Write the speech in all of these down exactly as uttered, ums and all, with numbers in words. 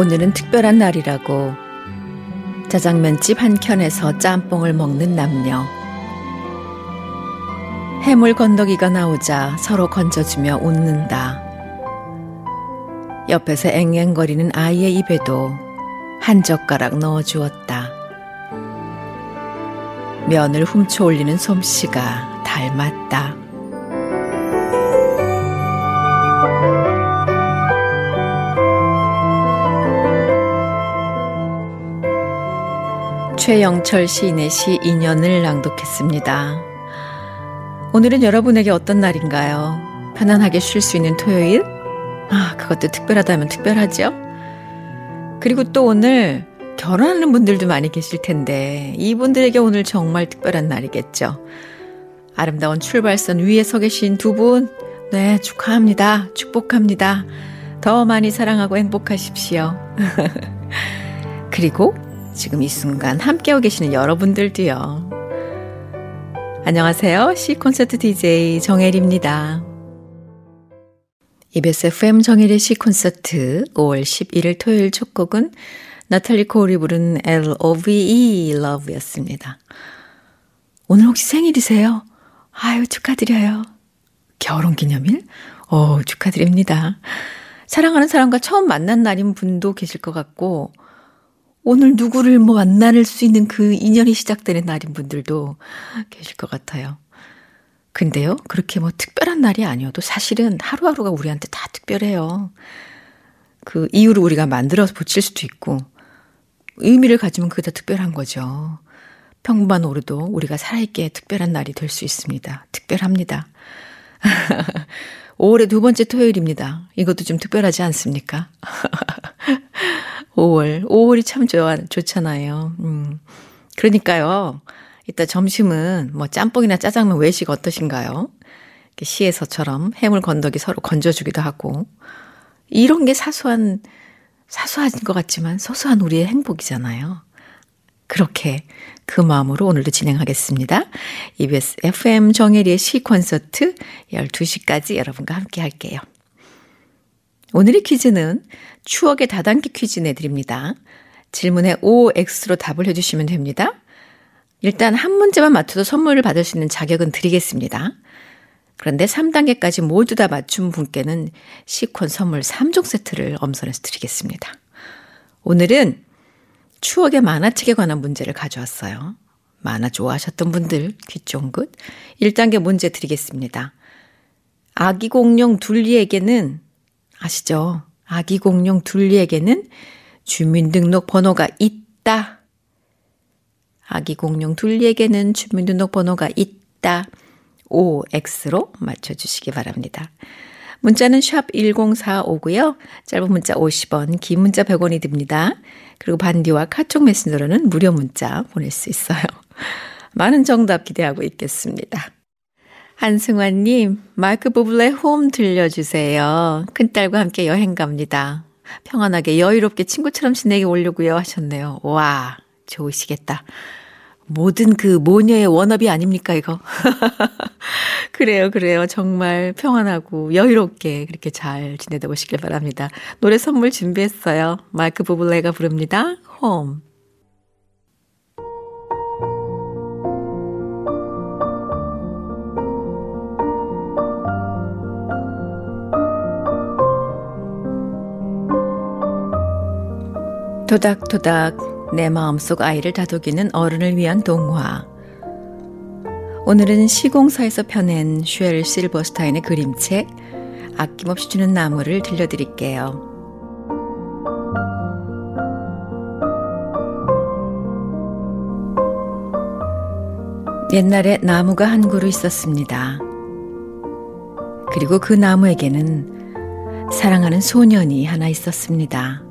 오늘은 특별한 날이라고 짜장면집 한 켠에서 짬뽕을 먹는 남녀. 해물 건더기가 나오자 서로 건져주며 웃는다. 옆에서 앵앵거리는 아이의 입에도 한 젓가락 넣어주었다. 면을 훔쳐 올리는 솜씨가 닮았다. 최영철 시인의 시 인연을 낭독했습니다. 오늘은 여러분에게 어떤 날인가요? 편안하게 쉴 수 있는 토요일? 아, 그것도 특별하다면 특별하죠? 그리고 또 오늘 결혼하는 분들도 많이 계실 텐데 이분들에게 오늘 정말 특별한 날이겠죠. 아름다운 출발선 위에 서 계신 두 분, 네, 축하합니다. 축복합니다. 더 많이 사랑하고 행복하십시오. 그리고 지금 이 순간 함께하고 계시는 여러분들도요. 안녕하세요. C콘서트 디제이 정혜리입니다. 이비에스 에프엠 정혜리의 C콘서트 오월 십일일 토요일 첫 곡은 나탈리 콜이 부른 엘 오 브이 이 Love였습니다. 오늘 혹시 생일이세요? 아유, 축하드려요. 결혼기념일? 어, 축하드립니다. 사랑하는 사람과 처음 만난 날인 분도 계실 것 같고 오늘 누구를 뭐 만날 수 있는 그 인연이 시작되는 날인 분들도 계실 것 같아요. 근데요, 그렇게 뭐 특별한 날이 아니어도 사실은 하루하루가 우리한테 다 특별해요. 그 이유를 우리가 만들어서 붙일 수도 있고 의미를 가지면 그게 더 특별한 거죠. 평범한 오르도 우리가 살아있기에 특별한 날이 될 수 있습니다. 특별합니다. 오월의 두 번째 토요일입니다. 이것도 좀 특별하지 않습니까? 오월. 오월이 참 좋아, 좋잖아요. 음. 그러니까요. 이따 점심은 뭐 짬뽕이나 짜장면 외식 어떠신가요? 시에서처럼 해물 건더기 서로 건져주기도 하고. 이런 게 사소한, 사소한 것 같지만 소소한 우리의 행복이잖아요. 그렇게 그 마음으로 오늘도 진행하겠습니다. 이비에스 에프엠 정혜리의 시콘서트 열두 시까지 여러분과 함께 할게요. 오늘의 퀴즈는 추억의 다단계 퀴즈 내드립니다. 질문에 오엑스로 답을 해주시면 됩니다. 일단 한 문제만 맞춰도 선물을 받을 수 있는 자격은 드리겠습니다. 그런데 삼 단계까지 모두 다 맞춘 분께는 시콘 선물 삼 종 세트를 엄선해서 드리겠습니다. 오늘은 추억의 만화책에 관한 문제를 가져왔어요. 만화 좋아하셨던 분들 귀 쫑긋. 일 단계 문제 드리겠습니다. 아기 공룡 둘리에게는 아시죠? 아기 공룡 둘리에게는 주민등록 번호가 있다. 아기 공룡 둘리에게는 주민등록 번호가 있다. 오엑스로 맞춰주시기 바랍니다. 문자는 샵 일공사오고요. 짧은 문자 오십 원, 긴 문자 백 원이 듭니다. 그리고 반디와 카톡 메신저로는 무료 문자 보낼 수 있어요. 많은 정답 기대하고 있겠습니다. 한승환님, 마이크 부블레 홈 들려주세요. 큰딸과 함께 여행 갑니다. 평안하게 여유롭게 친구처럼 지내게 오려고요 하셨네요. 와, 좋으시겠다. 모든 그 모녀의 워너비 아닙니까 이거? 그래요, 그래요. 정말 평안하고 여유롭게 그렇게 잘 지내다 오시길 바랍니다. 노래 선물 준비했어요. 마이크 부블레가 부릅니다. 홈. 토닥토닥 내 마음속 아이를 다독이는 어른을 위한 동화. 오늘은 시공사에서 펴낸 쉘 실버스타인의 그림책 아낌없이 주는 나무를 들려드릴게요. 옛날에 나무가 한 그루 있었습니다. 그리고 그 나무에게는 사랑하는 소년이 하나 있었습니다.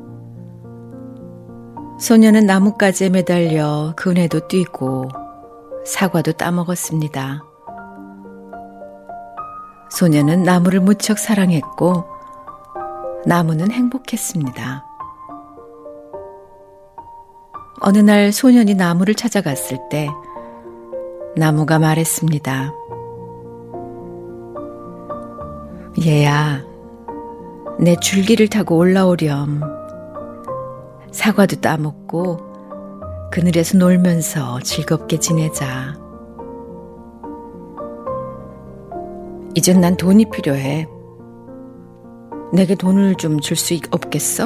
소년은 나뭇가지에 매달려 그네도 뛰고 사과도 따먹었습니다. 소년은 나무를 무척 사랑했고 나무는 행복했습니다. 어느 날 소년이 나무를 찾아갔을 때 나무가 말했습니다. 얘야, 내 줄기를 타고 올라오렴. 사과도 따먹고 그늘에서 놀면서 즐겁게 지내자. 이젠 난 돈이 필요해. 내게 돈을 좀 줄 수 없겠어?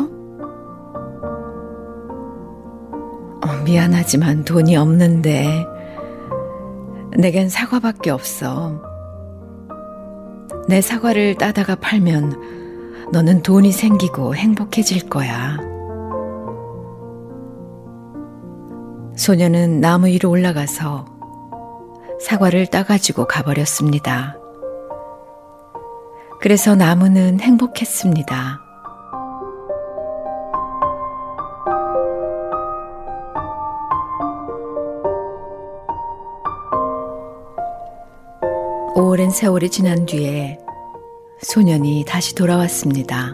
어, 미안하지만 돈이 없는데 내겐 사과밖에 없어. 내 사과를 따다가 팔면 너는 돈이 생기고 행복해질 거야. 소녀는 나무 위로 올라가서 사과를 따가지고 가버렸습니다. 그래서 나무는 행복했습니다. 오랜 세월이 지난 뒤에 소년이 다시 돌아왔습니다.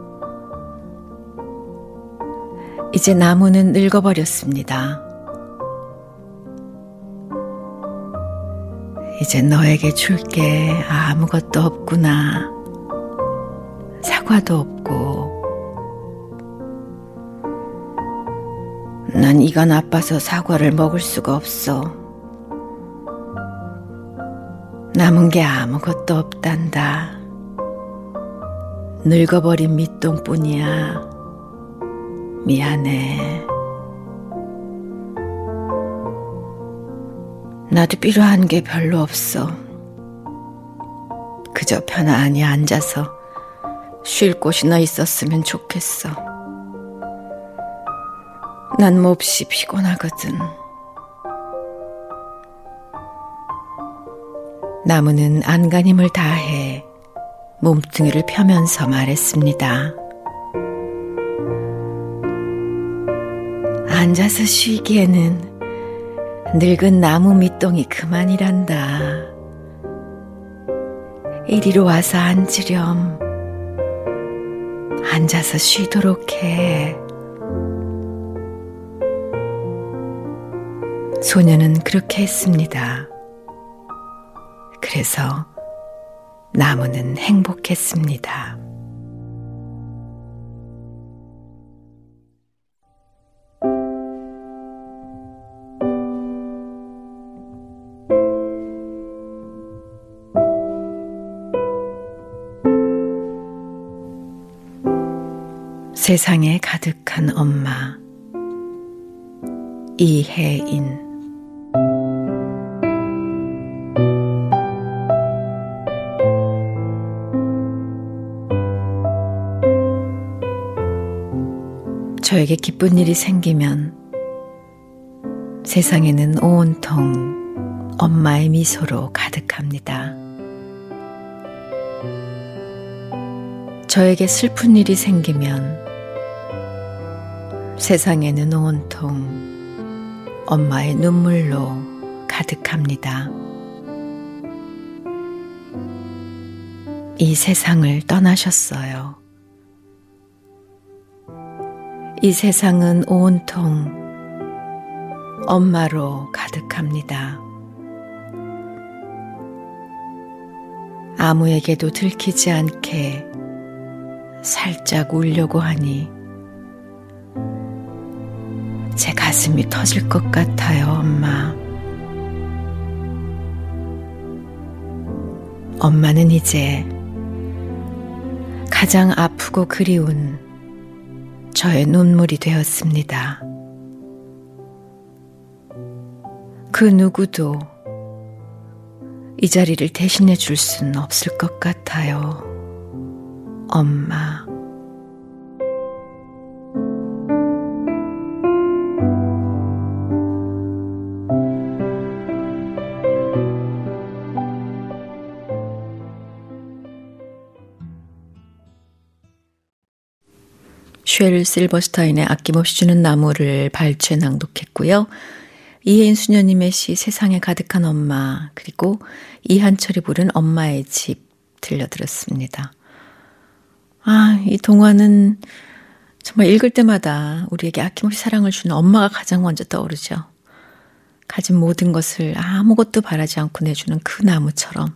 이제 나무는 늙어버렸습니다. 이제 너에게 줄 게 아무것도 없구나. 사과도 없고. 난 이가 나빠서 사과를 먹을 수가 없어. 남은 게 아무것도 없단다. 늙어버린 밑동뿐이야. 미안해. 나도 필요한 게 별로 없어. 그저 편안히 앉아서 쉴 곳이나 있었으면 좋겠어. 난 몹시 피곤하거든. 나무는 안간힘을 다해 몸뚱이를 펴면서 말했습니다. 앉아서 쉬기에는 늙은 나무 밑동이 그만이란다. 이리로 와서 앉으렴. 앉아서 쉬도록 해. 소녀는 그렇게 했습니다. 그래서 나무는 행복했습니다. 세상에 가득한 엄마. 이혜인. 저에게 기쁜 일이 생기면 세상에는 온통 엄마의 미소로 가득합니다. 저에게 슬픈 일이 생기면 세상에는 온통 엄마의 눈물로 가득합니다. 이 세상을 떠나셨어요. 이 세상은 온통 엄마로 가득합니다. 아무에게도 들키지 않게 살짝 울려고 하니 제 가슴이 터질 것 같아요, 엄마. 엄마는 이제 가장 아프고 그리운 저의 눈물이 되었습니다. 그 누구도 이 자리를 대신해 줄 수는 없을 것 같아요, 엄마. 쉘 실버스타인의 아낌없이 주는 나무를 발췌 낭독했고요. 이혜인 수녀님의 시 세상에 가득한 엄마, 그리고 이한철이 부른 엄마의 집 들려드렸습니다. 아, 이 동화는 정말 읽을 때마다 우리에게 아낌없이 사랑을 주는 엄마가 가장 먼저 떠오르죠. 가진 모든 것을 아무것도 바라지 않고 내주는 그 나무처럼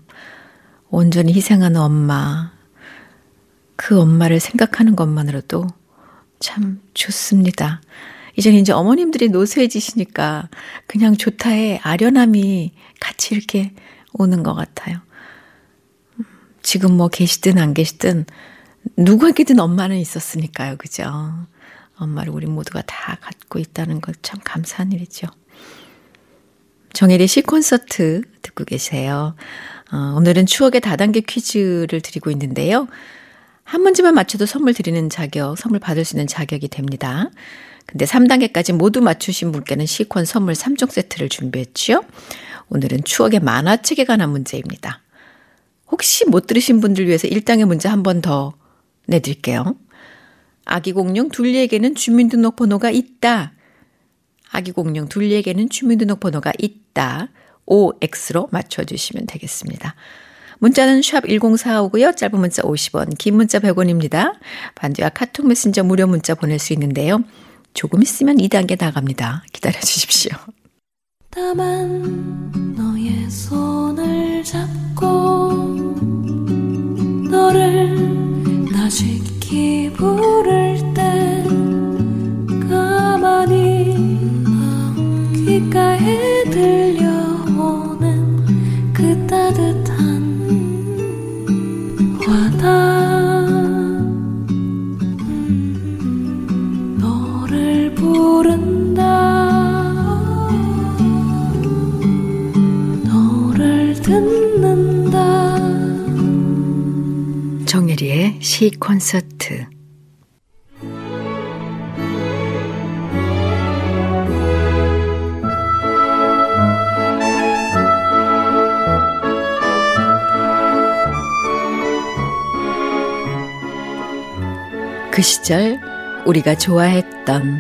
온전히 희생하는 엄마, 그 엄마를 생각하는 것만으로도 참 좋습니다. 이제는 이제 어머님들이 노쇠해지시니까 그냥 좋다에 아련함이 같이 이렇게 오는 것 같아요. 지금 뭐 계시든 안 계시든 누구에게든 엄마는 있었으니까요. 그죠? 엄마를 우리 모두가 다 갖고 있다는 것 참 감사한 일이죠. 정혜리의 시콘서트 듣고 계세요. 어, 오늘은 추억의 다단계 퀴즈를 드리고 있는데요. 한 문제만 맞춰도 선물 드리는 자격, 선물 받을 수 있는 자격이 됩니다. 근데 삼 단계까지 모두 맞추신 분께는 시콘 선물 삼 종 세트를 준비했죠. 오늘은 추억의 만화책에 관한 문제입니다. 혹시 못 들으신 분들 위해서 일 단계 문제 한 번 더 내드릴게요. 아기 공룡 둘리에게는 주민등록번호가 있다. 아기 공룡 둘리에게는 주민등록번호가 있다. 오엑스로 맞춰주시면 되겠습니다. 문자는 샵 일공사오고요. 짧은 문자 오십 원, 긴 문자 백 원입니다. 반지와 카톡 메신저 무료 문자 보낼 수 있는데요. 조금 있으면 이 단계 나갑니다. 기다려주십시오. 다만 너의 손을 잡고 너를 나쉽게 부를 때 가만히 귓가에 들려오는 그 따뜻한 와닿아 음, 너를 부른다 너를 듣는다. 정혜리의 시 콘서트. 그 시절 우리가 좋아했던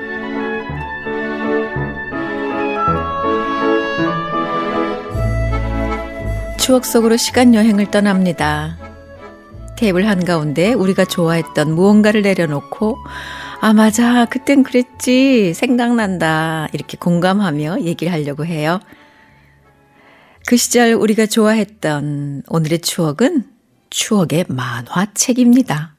추억 속으로 시간 여행을 떠납니다. 테이블 한가운데 우리가 좋아했던 무언가를 내려놓고 아 맞아 그땐 그랬지 생각난다 이렇게 공감하며 얘기를 하려고 해요. 그 시절 우리가 좋아했던 오늘의 추억은 추억의 만화책입니다.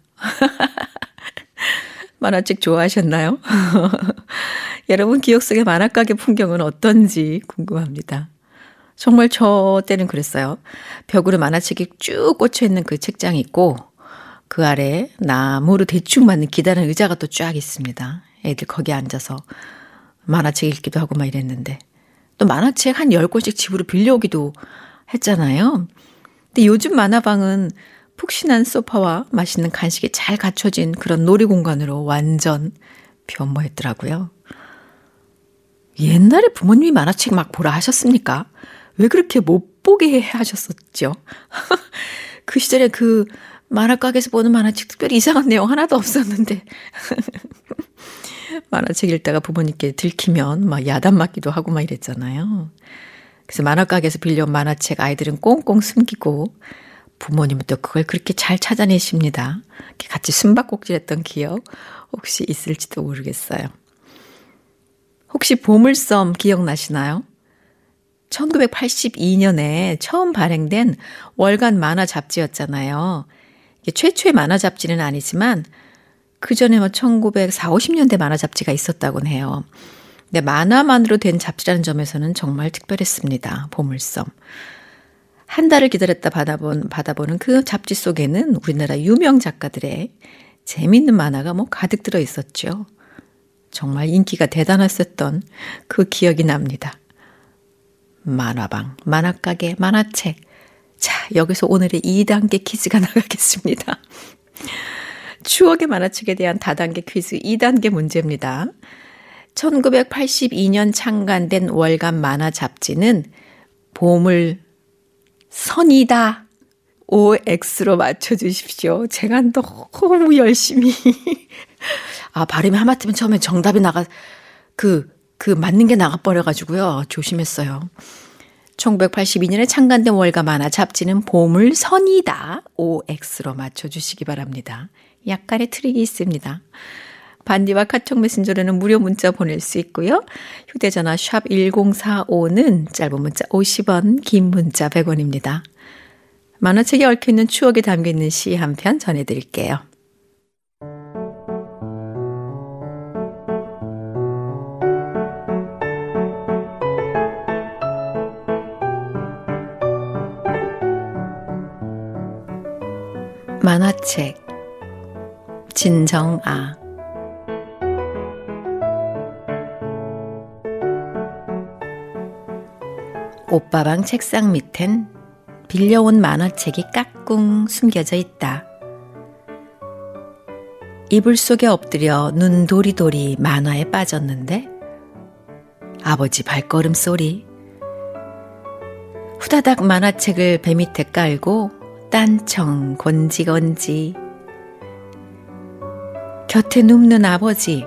만화책 좋아하셨나요? 여러분 기억 속의 만화가게 풍경은 어떤지 궁금합니다. 정말 저 때는 그랬어요. 벽으로 만화책이 쭉 꽂혀있는 그 책장이 있고 그 아래 나무로 대충 맞는 기다란 의자가 또 쫙 있습니다. 애들 거기 앉아서 만화책 읽기도 하고 막 이랬는데 또 만화책 한 열 권씩 집으로 빌려오기도 했잖아요. 근데 요즘 만화방은 푹신한 소파와 맛있는 간식이 잘 갖춰진 그런 놀이공간으로 완전 변모했더라고요. 옛날에 부모님이 만화책 막 보라 하셨습니까? 왜 그렇게 못 보게 하셨었죠? 그 시절에 그 만화가게에서 보는 만화책 특별히 이상한 내용 하나도 없었는데 만화책 읽다가 부모님께 들키면 막 야단 맞기도 하고 막 이랬잖아요. 그래서 만화가게에서 빌려온 만화책 아이들은 꽁꽁 숨기고 부모님은 또 그걸 그렇게 잘 찾아내십니다. 같이 숨바꼭질했던 기억 혹시 있을지도 모르겠어요. 혹시 보물섬 기억나시나요? 천구백팔십이 년에 처음 발행된 월간 만화 잡지였잖아요. 이게 최초의 만화 잡지는 아니지만 그 전에 뭐 천구백사십, 오십 년대 만화 잡지가 있었다곤 해요. 근데 만화만으로 된 잡지라는 점에서는 정말 특별했습니다. 보물섬. 한 달을 기다렸다 받아본, 받아보는 그 잡지 속에는 우리나라 유명 작가들의 재미있는 만화가 뭐 가득 들어 있었죠. 정말 인기가 대단했었던 그 기억이 납니다. 만화방, 만화가게, 만화책. 자, 여기서 오늘의 이 단계 퀴즈가 나가겠습니다. 추억의 만화책에 대한 다단계 퀴즈 이 단계 문제입니다. 천구백팔십이 년 창간된 월간 만화 잡지는 보물 선이다. 오엑스로 맞춰주십시오. 제가 너무 열심히. 아, 발음이 하마터면 처음에 정답이 나가, 그, 그 맞는 게 나가버려가지고요. 조심했어요. 천구백팔십이 년에 창간된 월간 만화 잡지는 보물 선이다. 오엑스로 맞춰주시기 바랍니다. 약간의 트릭이 있습니다. 반디와 카톡 메신저로는 무료 문자 보낼 수 있고요. 휴대전화 샵 일공사오는 짧은 문자 오십 원, 긴 문자 백 원입니다. 만화책에 얽혀있는 추억이 담겨있는 시 한 편 전해드릴게요. 만화책 진정아. 오빠방 책상 밑엔 빌려온 만화책이 까꿍 숨겨져 있다. 이불 속에 엎드려 눈 도리도리 만화에 빠졌는데 아버지 발걸음 소리. 후다닥 만화책을 배 밑에 깔고 딴청 건지건지. 곁에 눕는 아버지.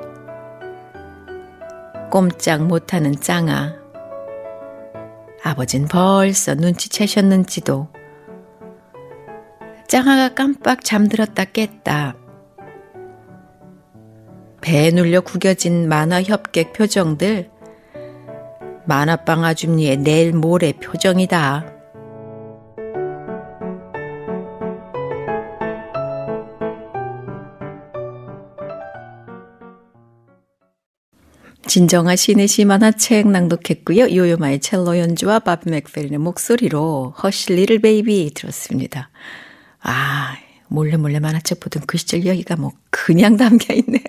꼼짝 못하는 짱아. 아버진 벌써 눈치채셨는지도. 짱아가 깜빡 잠들었다 깼다. 배에 눌려 구겨진 만화 협객 표정들. 만화방 아줌니의 내일 모레 표정이다. 진정아 시인의 시 만화책 낭독했고요. 요요마의 첼로 연주와 바비 맥페린의 목소리로 허쉬 리틀 베이비 들었습니다. 아, 몰래 몰래 만화책 보던 그 시절 이야기가 뭐 그냥 담겨 있네요.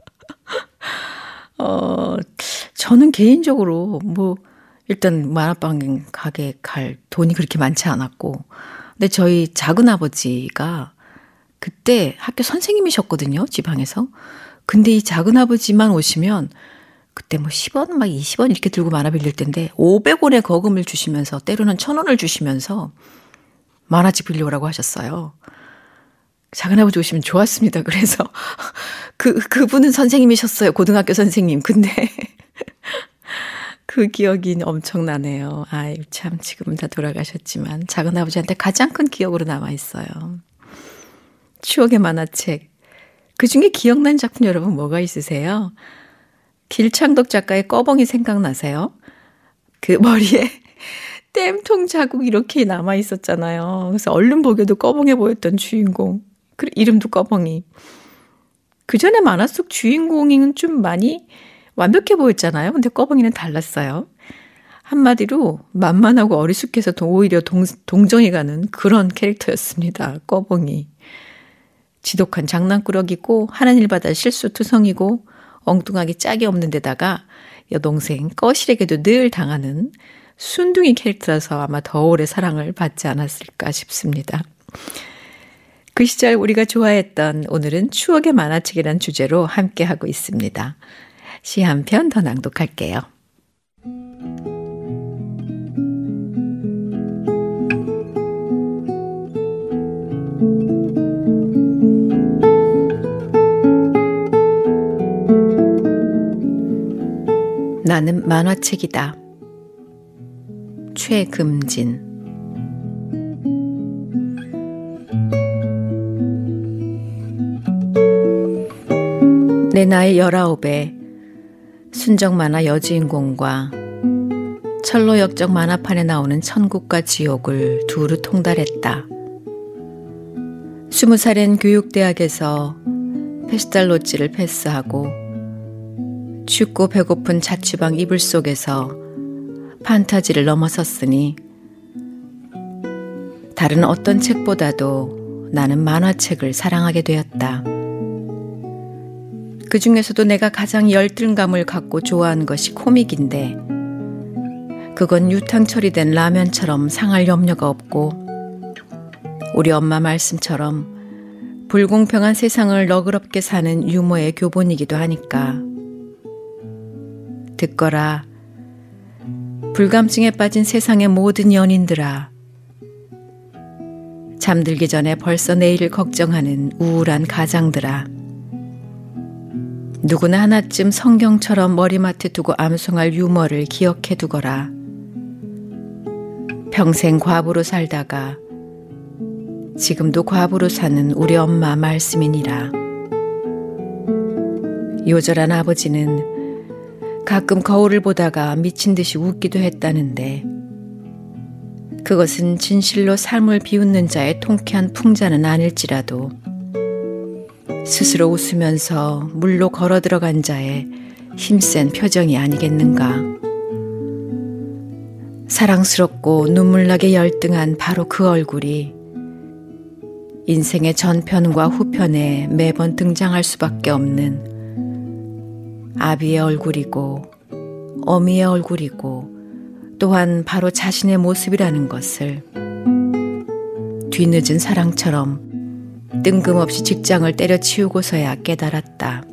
어, 저는 개인적으로 뭐 일단 만화방 가게 갈 돈이 그렇게 많지 않았고, 근데 저희 작은 아버지가 그때 학교 선생님이셨거든요, 지방에서. 근데 이 작은 아버지만 오시면 그때 뭐 십 원, 막 이십 원 이렇게 들고 만화 빌릴 텐데 오백 원의 거금을 주시면서 때로는 천 원을 주시면서 만화책 빌려오라고 하셨어요. 작은아버지 오시면 좋았습니다. 그래서 그, 그분은 선생님이셨어요. 고등학교 선생님. 근데 그 기억이 엄청나네요. 아유, 참 지금은 다 돌아가셨지만 작은아버지한테 가장 큰 기억으로 남아있어요. 추억의 만화책. 그중에 기억난 작품 여러분 뭐가 있으세요? 길창덕 작가의 꺼벙이 생각나세요? 그 머리에 땜통 자국 이렇게 남아있었잖아요. 그래서 얼른 보기에도 꺼벙해 보였던 주인공. 그 이름도 꺼벙이. 그 전에 만화 속 주인공은 좀 많이 완벽해 보였잖아요. 근데 꺼벙이는 달랐어요. 한마디로 만만하고 어리숙해서 오히려 동, 동정이 가는 그런 캐릭터였습니다. 꺼벙이. 지독한 장난꾸러기고 하는 일마다 실수투성이고 엉뚱하게 짝이 없는 데다가 여동생 꺼실에게도 늘 당하는 순둥이 캐릭터라서 아마 더 오래 사랑을 받지 않았을까 싶습니다. 그 시절 우리가 좋아했던 오늘은 추억의 만화책이라는 주제로 함께하고 있습니다. 시 한 편 더 낭독할게요. 나는 만화책이다. 최금진. 내 나이 열아홉에 순정 만화 여주인공과 철로 역적 만화판에 나오는 천국과 지옥을 두루 통달했다. 스무 살엔 교육대학에서 페스탈로찌를 패스하고 춥고 배고픈 자취방 이불 속에서 판타지를 넘어섰으니 다른 어떤 책보다도 나는 만화책을 사랑하게 되었다. 그 중에서도 내가 가장 열등감을 갖고 좋아하는 것이 코믹인데 그건 유탕 처리된 라면처럼 상할 염려가 없고 우리 엄마 말씀처럼 불공평한 세상을 너그럽게 사는 유머의 교본이기도 하니까. 듣거라. 불감증에 빠진 세상의 모든 연인들아. 잠들기 전에 벌써 내일을 걱정하는 우울한 가장들아. 누구나 하나쯤 성경처럼 머리맡에 두고 암송할 유머를 기억해 두거라. 평생 과부로 살다가 지금도 과부로 사는 우리 엄마 말씀이니라. 요절한 아버지는 가끔 거울을 보다가 미친 듯이 웃기도 했다는데 그것은 진실로 삶을 비웃는 자의 통쾌한 풍자는 아닐지라도 스스로 웃으면서 물로 걸어 들어간 자의 힘센 표정이 아니겠는가. 사랑스럽고 눈물나게 열등한 바로 그 얼굴이 인생의 전편과 후편에 매번 등장할 수밖에 없는 아비의 얼굴이고 어미의 얼굴이고 또한 바로 자신의 모습이라는 것을 뒤늦은 사랑처럼 뜬금없이 직장을 때려치우고서야 깨달았다.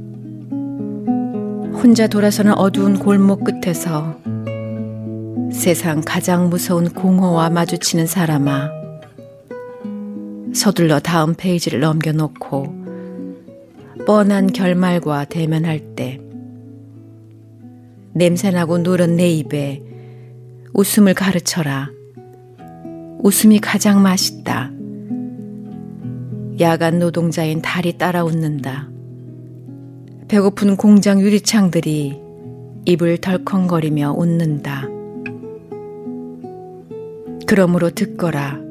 혼자 돌아서는 어두운 골목 끝에서 세상 가장 무서운 공허와 마주치는 사람아, 서둘러 다음 페이지를 넘겨놓고 뻔한 결말과 대면할 때 냄새나고 누런 내 입에 웃음을 가르쳐라. 웃음이 가장 맛있다. 야간 노동자인 달이 따라 웃는다. 배고픈 공장 유리창들이 입을 덜컹거리며 웃는다. 그러므로 듣거라.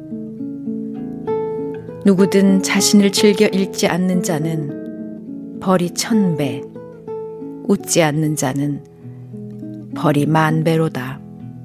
누구든 자신을 즐겨 읽지 않는 자는 벌이 천배, 웃지 않는 자는 벌이 만배로다.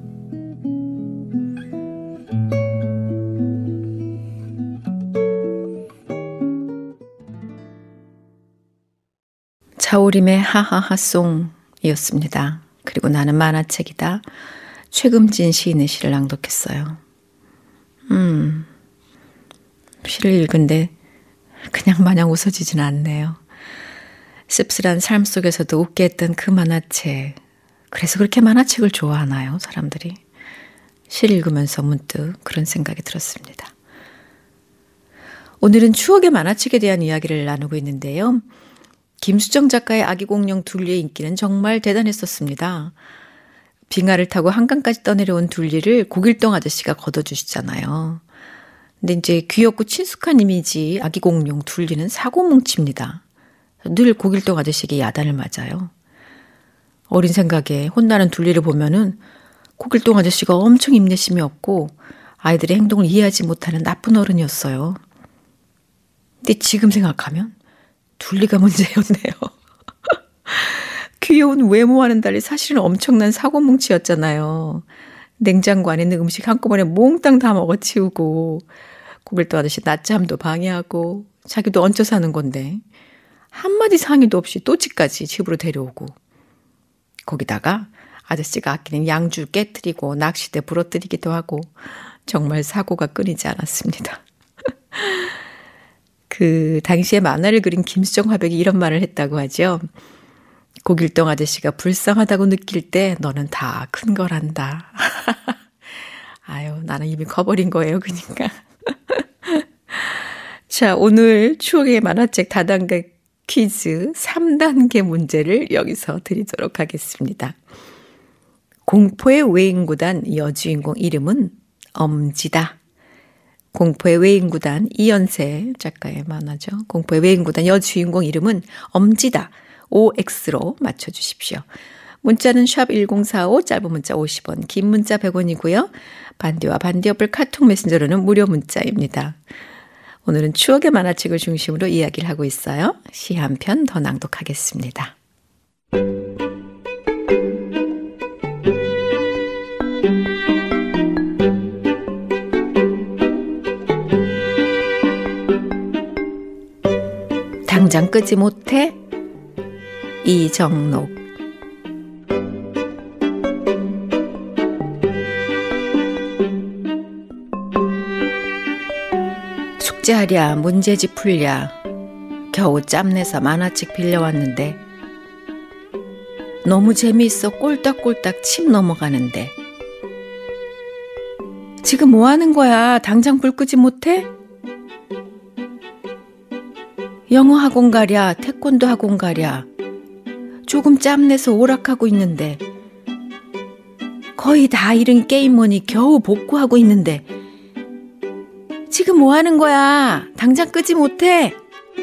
차오림의 하하하송이었습니다. 그리고 나는 만화책이다. 최금진 시인의 시를 낭독했어요. 음, 시를 읽은데 그냥 마냥 웃어지진 않네요. 씁쓸한 삶 속에서도 웃게 했던 그 만화책. 그래서 그렇게 만화책을 좋아하나요, 사람들이? 시 읽으면서 문득 그런 생각이 들었습니다. 오늘은 추억의 만화책에 대한 이야기를 나누고 있는데요. 김수정 작가의 아기공룡 둘리의 인기는 정말 대단했었습니다. 빙하를 타고 한강까지 떠내려온 둘리를 고길동 아저씨가 걷어주시잖아요. 근데 이제 귀엽고 친숙한 이미지 아기공룡 둘리는 사고뭉치입니다. 늘 고길동 아저씨에게 야단을 맞아요. 어린 생각에 혼나는 둘리를 보면은 고길동 아저씨가 엄청 인내심이 없고 아이들의 행동을 이해하지 못하는 나쁜 어른이었어요. 근데 지금 생각하면 둘리가 문제였네요. 귀여운 외모와는 달리 사실은 엄청난 사고뭉치였잖아요. 냉장고 안에 있는 음식 한꺼번에 몽땅 다 먹어치우고 고길동 아저씨 낮잠도 방해하고 자기도 얹혀 사는 건데 한마디 상의도 없이 또치까지 집으로 데려오고 거기다가 아저씨가 아끼는 양주 깨뜨리고 낚싯대 부러뜨리기도 하고 정말 사고가 끊이지 않았습니다. 그 당시에 만화를 그린 김수정 화백이 이런 말을 했다고 하죠. 고길동 아저씨가 불쌍하다고 느낄 때 너는 다 큰 거란다. 아유, 나는 이미 커버린 거예요, 그러니까. 자, 오늘 추억의 만화책 다단계 퀴즈 삼 단계 문제를 여기서 드리도록 하겠습니다. 공포의 외인구단 여주인공 이름은 엄지다. 공포의 외인구단 이연세 작가의 만화죠. 공포의 외인구단 여주인공 이름은 엄지다. 오엑스로 맞춰주십시오. 문자는 샵 일공사오, 짧은 문자 오십 원, 긴 문자 백 원이고요. 반디와 반디 어플 카톡 메신저로는 무료 문자입니다. 오늘은 추억의 만화책을 중심으로 이야기를 하고 있어요. 시 한 편 더 낭독하겠습니다. 당장 끄지 못해? 이정록. 숙제하랴 문제집 풀랴 겨우 짬내서 만화책 빌려왔는데 너무 재미있어 꼴딱꼴딱 침 넘어가는데 지금 뭐 하는 거야? 당장 불 끄지 못해? 영어 학원 가랴 태권도 학원 가랴 조금 짬내서 오락하고 있는데 거의 다 잃은 게임머니 겨우 복구하고 있는데 지금 뭐 하는 거야? 당장 끄지 못해?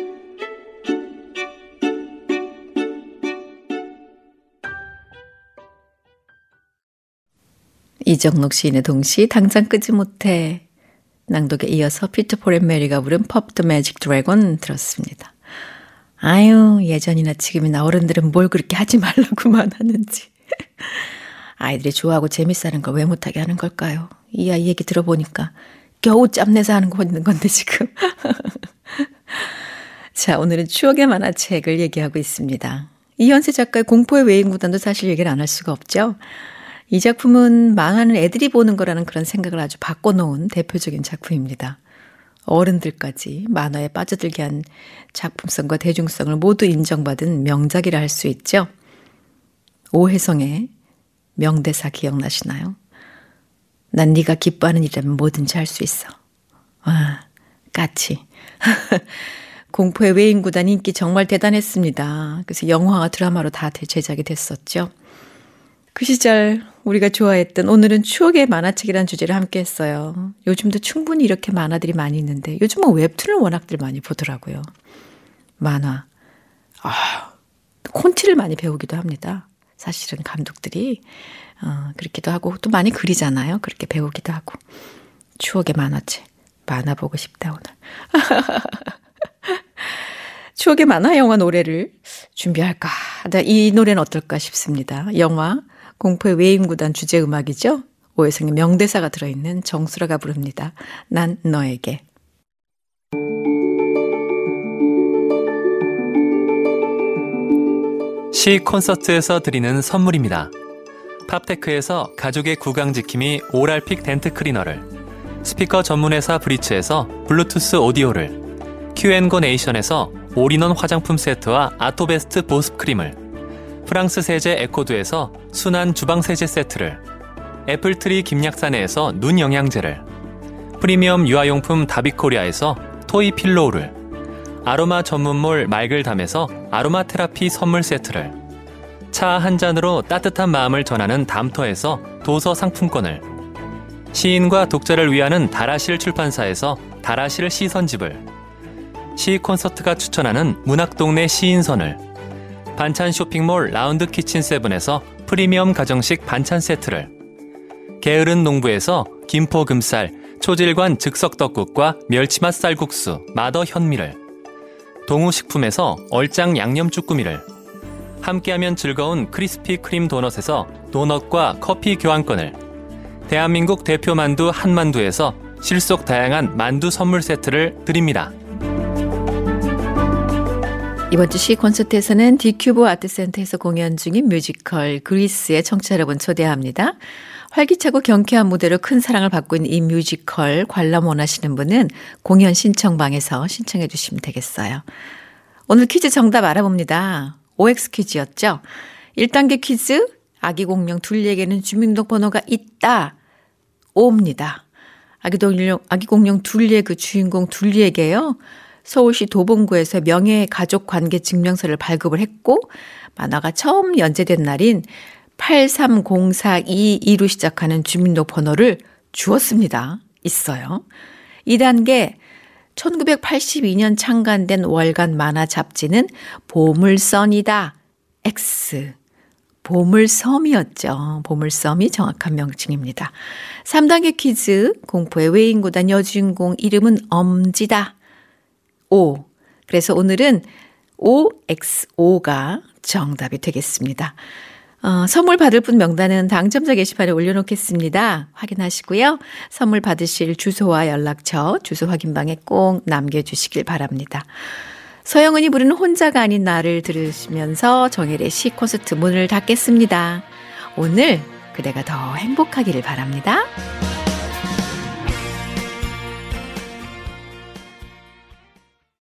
이정록 시인의 동시 당장 끄지 못해 낭독에 이어서 피터 폴 앤 메리가 부른 펍 더 매직 드래곤 들었습니다. 아유, 예전이나 지금이나 어른들은 뭘 그렇게 하지 말라고만 하는지. 아이들이 좋아하고 재밌어하는 걸 왜 못하게 하는 걸까요? 이 아이 얘기 들어보니까 겨우 짬내서 하는 거 있는 건데 지금. 자, 오늘은 추억의 만화책을 얘기하고 있습니다. 이현세 작가의 공포의 외인구단도 사실 얘기를 안 할 수가 없죠. 이 작품은 만화는 애들이 보는 거라는 그런 생각을 아주 바꿔놓은 대표적인 작품입니다. 어른들까지 만화에 빠져들게 한 작품성과 대중성을 모두 인정받은 명작이라 할 수 있죠. 오혜성의 명대사 기억나시나요? 난 네가 기뻐하는 일이라면 뭐든지 할 수 있어. 와, 까치. 공포의 외인구단 인기 정말 대단했습니다. 그래서 영화와 드라마로 다 제작이 됐었죠. 그 시절 우리가 좋아했던 오늘은 추억의 만화책이라는 주제를 함께 했어요. 요즘도 충분히 이렇게 만화들이 많이 있는데 요즘은 웹툰을 워낙들 많이 보더라고요. 만화. 아, 콘티를 많이 배우기도 합니다. 사실은 감독들이 어, 그렇기도 하고 또 많이 그리잖아요. 그렇게 배우기도 하고. 추억의 만화책. 만화 보고 싶다 오늘. 추억의 만화 영화 노래를 준비할까. 이 노래는 어떨까 싶습니다. 영화 공포의 외인구단 주제 음악이죠. 오혜성의 명대사가 들어있는 정수라가 부릅니다. 난 너에게. 시 콘서트에서 드리는 선물입니다. 팝테크에서 가족의 구강지킴이 오랄픽 덴트 클리너를, 스피커 전문회사 브리츠에서 블루투스 오디오를, 큐앤고 네이션에서 올인원 화장품 세트와 아토베스트 보습 크림을, 프랑스 세제 에코두에서 순한 주방 세제 세트를, 애플트리 김약사네에서 눈 영양제를, 프리미엄 유아용품 다비코리아에서 토이 필로우를, 아로마 전문몰 말글담에서 아로마 테라피 선물 세트를, 차 한 잔으로 따뜻한 마음을 전하는 담터에서 도서 상품권을, 시인과 독자를 위하는 다라실 출판사에서 다라실 시선집을, 시 콘서트가 추천하는 문학동네 시인선을, 반찬 쇼핑몰 라운드 키친 세븐에서 프리미엄 가정식 반찬 세트를, 게으른 농부에서 김포 금쌀, 초질관 즉석 떡국과 멸치맛 쌀국수, 마더 현미를, 동우식품에서 얼짱 양념 쭈꾸미를, 함께하면 즐거운 크리스피 크림 도넛에서 도넛과 커피 교환권을, 대한민국 대표 만두 한만두에서 실속 다양한 만두 선물 세트를 드립니다. 이번 주 시 콘서트에서는 디큐브 아트센터에서 공연 중인 뮤지컬 그리스의 청취자 여러분 초대합니다. 활기차고 경쾌한 무대로 큰 사랑을 받고 있는 이 뮤지컬 관람 원하시는 분은 공연 신청방에서 신청해 주시면 되겠어요. 오늘 퀴즈 정답 알아봅니다. 오엑스 퀴즈였죠. 일 단계 퀴즈, 아기 공룡 둘리에게는 주민등록번호가 있다. 오입니다. 아기 공룡, 아기 공룡 둘리의 그 주인공 둘리에게요. 서울시 도봉구에서 명예가족관계증명서를 발급을 했고 만화가 처음 연재된 날인 팔삼공사이이로 시작하는 주민등록번호를 주었습니다. 있어요. 이 단계 천구백팔십이 년 창간된 월간 만화 잡지는 보물선이다. X. 보물섬이었죠. 보물섬이 정확한 명칭입니다. 삼 단계 퀴즈 공포의 외인구단 여주인공 이름은 엄지다. O. 그래서 오늘은 오엑스오가 정답이 되겠습니다. 어, 선물 받을 분 명단은 당첨자 게시판에 올려놓겠습니다. 확인하시고요. 선물 받으실 주소와 연락처, 주소 확인방에 꼭 남겨주시길 바랍니다. 서영은이 부르는 혼자가 아닌 나를 들으시면서 정혜의 시 콘서트 문을 닫겠습니다. 오늘 그대가 더 행복하기를 바랍니다.